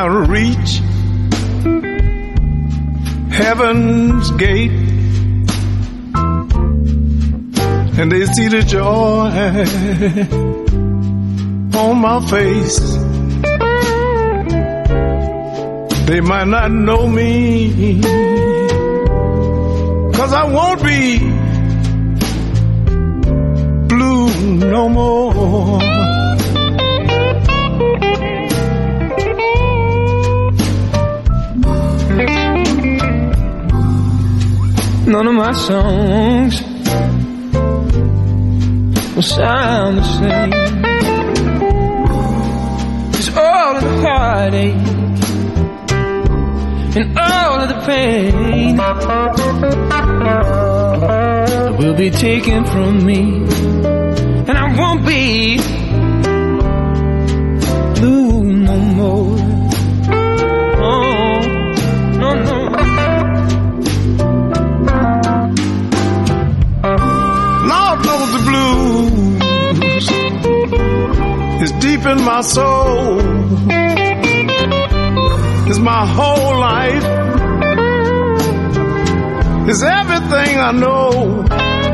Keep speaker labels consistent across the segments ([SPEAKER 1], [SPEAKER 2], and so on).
[SPEAKER 1] I reach heaven's gate and they see the joy on my face, they might not know me, 'cause I won't be blue no more.
[SPEAKER 2] None of my songs will sound the same. It's all of the heartache and all of the pain will be taken from me, and I won't be blue no more. Oh, no, no.
[SPEAKER 1] Lord knows the blues is deep in my soul. It's my whole life. It's everything I know.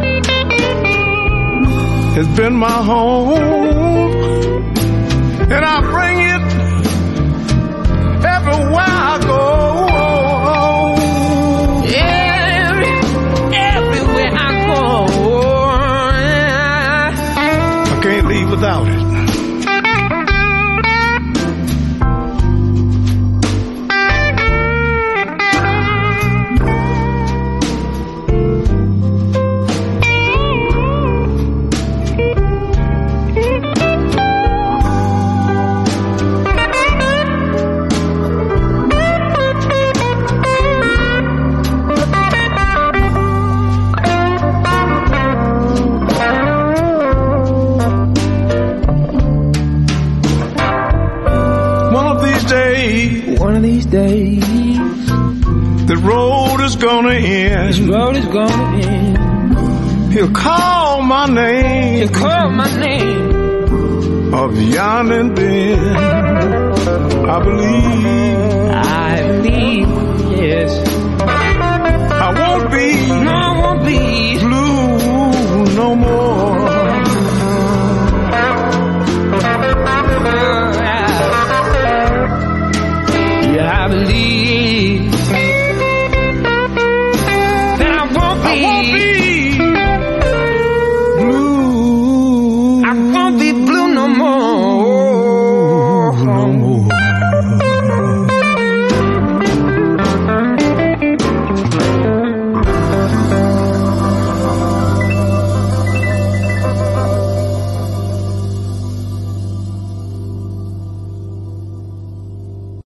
[SPEAKER 1] It's been my home, and I bring it everywhere I go. Everywhere I go, I can't leave without it.
[SPEAKER 2] One of these days,
[SPEAKER 1] the road is gonna end.
[SPEAKER 2] This road is gonna end.
[SPEAKER 1] He'll call my name.
[SPEAKER 2] He'll call my name.
[SPEAKER 1] Of yon and then, I believe.
[SPEAKER 2] I believe, yes.